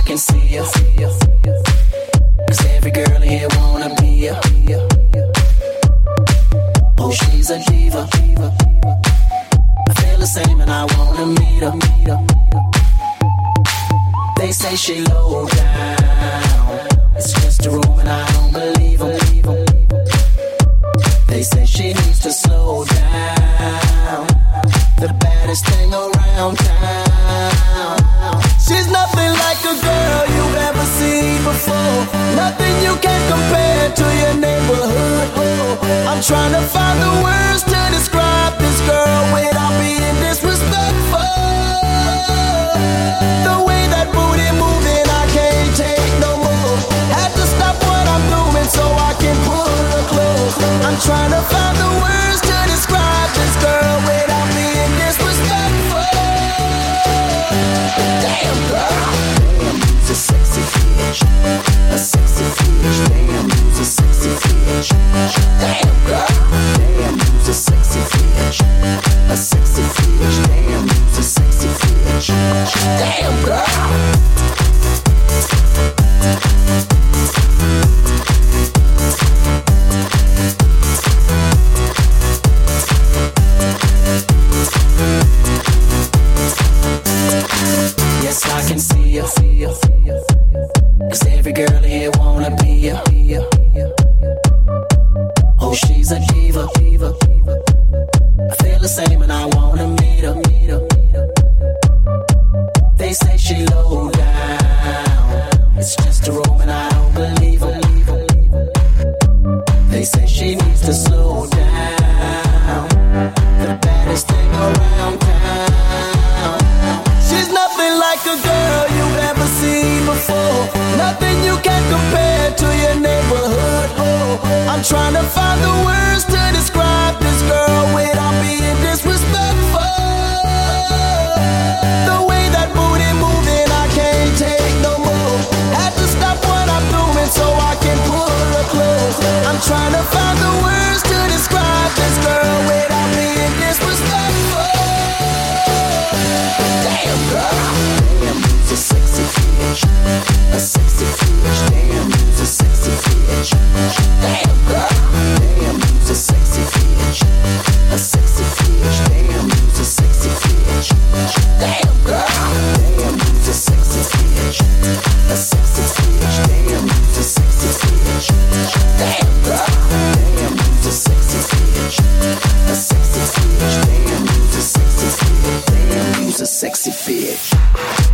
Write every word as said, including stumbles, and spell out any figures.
can see ya. Cause every girl here wanna be ya. Oh, she's a diva. I feel the same and I wanna meet her. They say she low down. It's just a room and I don't believe them. They say she needs to slow down. The baddest thing around town. She's nothing like a girl you've ever seen before. Nothing you can compare to your neighborhood. I'm trying to find the words to describe this girl without being disrespectful. The way that booty moving, I can't take no more. Had to stop what I'm doing so I can pull her close. I'm trying to find the words to describe this girl without being disrespectful. Damn girl, damn, you's a sexy bitch, a sexy bitch. Damn, you's a sexy bitch. Damn girl, damn, you's a sexy bitch, a sexy bitch. Damn, you's a sexy bitch. Damn girl. Yes, I can see ya. Cause every girl here wanna be ya. Oh, she's a diva. I feel the same and I wanna meet her. They say she low down. It's just a room and I don't believe her. They say she needs to slow down. The baddest thing around town. She's nothing like a girl you've ever seen before. Nothing you can compare to your neighborhood. I'm trying to find the words to describe this girl without being disrespectful. The way that booty moving, I can't take no more. Had to stop what I'm doing so I can pull her close. I'm trying to find the words to describe this girl without being disrespectful. Damn girl, damn, you's a sexy bitch, a sexy bitch. Damn, you's a sexy bitch. Damn girl, damn, you's a sexy bitch, a sexy bitch. Damn, you's a sexy bitch. Damn girl, damn, you's a sexy bitch, a sexy bitch. Damn, you's a sexy bitch. Damn girl, damn, you's a sexy bitch, a sexy bitch. Damn, you's a sexy bitch. Damn, you's a sexy bitch.